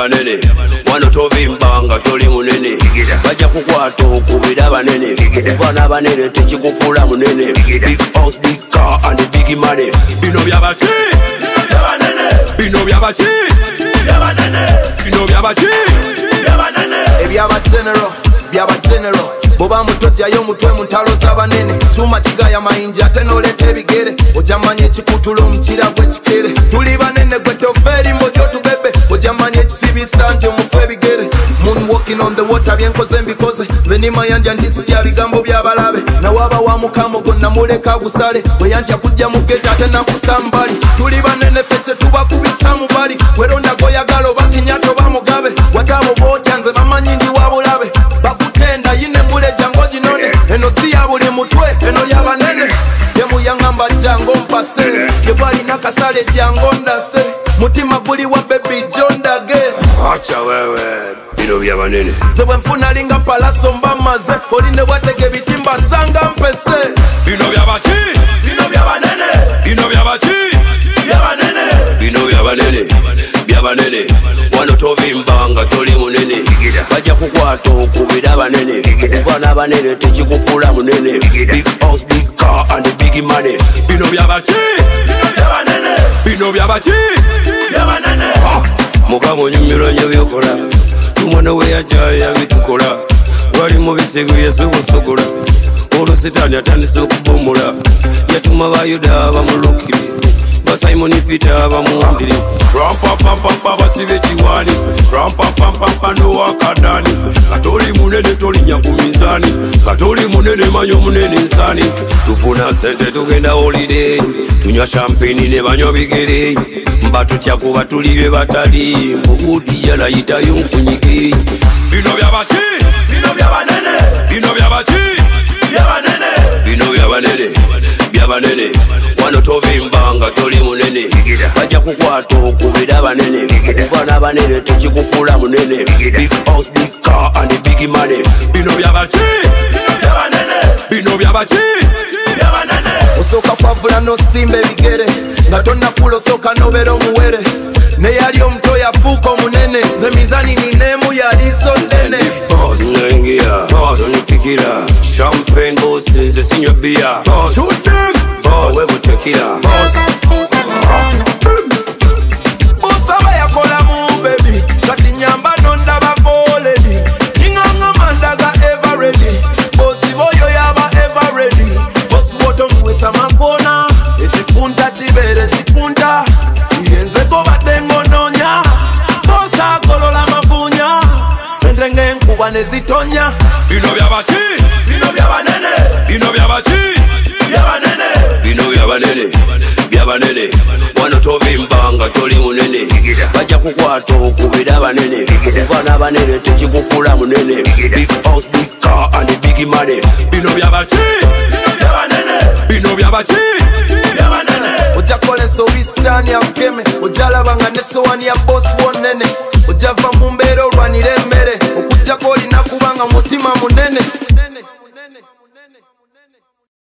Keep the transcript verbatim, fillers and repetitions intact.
banene wano tovimbanga toli munene bajja kukwata okubira banene kubana banene tekikufula munene big house big car and big money bino byabaki bino byabaki bino byabaki ebyaba general byaba general boba mutojjayo mutwe mu ntalo z'abanene kyuma kigaya mayinja ate n'oleeta ebigere ojamanya ekikutulo omukira gw'ekikere tuli banene gwe tofeeri mbojjo tubebe ojamanya ekisibisa nti omufu ebigere moonwalking on the water byenkoze mbikoze nze nimayanja nti sitya bigambo by'abalabe nawaaba wa mukamo gonna muleka agusale bwe yantya kujja mu geta ate nakusambali tuli banene ffe kye tubakubisa mu bali weronda goyagala oba kinyato oba mugabe wataabo bootya nze bamanyi ndi wa bulabe bakutenda yine mbule jango ginone eno si ya buli mutwe eno y'abanene yemuyangamba jango mpase yebalina kasale jango ndase mutima guli wa baby jondage acha wewe bino byabanene ze bwe nfuna linga palaso mbamaze oline bwatege bitimba sanga mpese bino byabaki bino byabanene bino byabaki byabanene bino byabanene byabanene wano tovimbanga toli munene bajja kukwata okubira banene kubana banene tekikufula munene big house big car and big money bino byabaki byabanene bino byabaki byabanene mukama onyumirwa nnyo byokola tumwana we yajja yabitukola wali mu bisigo yesubusogola olwo sitaani atandise okubomula yatuma bayuda bamulukiri basimoni peter bamuwundiri rampampampampa basibe kiwani rampampampampa nowakadani katoli munene tolinya ku mizaani katoli munene manyo munene nsani tufuna sente tugenda holiday tunywa champagne ne banywa bigere mba tutya kuba tuli bye batali mbuudi yalayitayo nkunyike bino byabaki bino byabanene bino byabaki byabanene bino byabanene byabanene wano tovimbanga toli munene bajja kukwata okubira banene kubana banene tekikufula munene big house big car and big money bino byabaki byabanene bino byabaki byabanene osooka kwavula nosimba ebigere nga tonnakula osooka nobeera omuwere neyali omuto yafuuka omunene nze mizani ninemu yaliso nene nengia tonipikira champagne boss nze sinywa bia webutekira bosaba yakolamu bebi kati nyamba nondabagoledi inganga mandaga everready bosi boyo yaba everready bosi boto muwesa makona ekipunta kibere kipunta yenzeko badengo nonya bosa kolola mafunya sendenge nkuba nezitonya bino byabaki bino byabanene bino byabaki byabanene bino byabanene byabanene wano tovimbanga toli munene bajja kukwata okubira banene kubana banene tekikufula munene big house big car and big money bino byabaki byabanene bino byabaki byabanene ojja kola ensowisitaani akukeme ojja labanga nesowani ya bosi wonene ojja va mu mbeera olwanira emmere okujjako olina kubanga mutima munene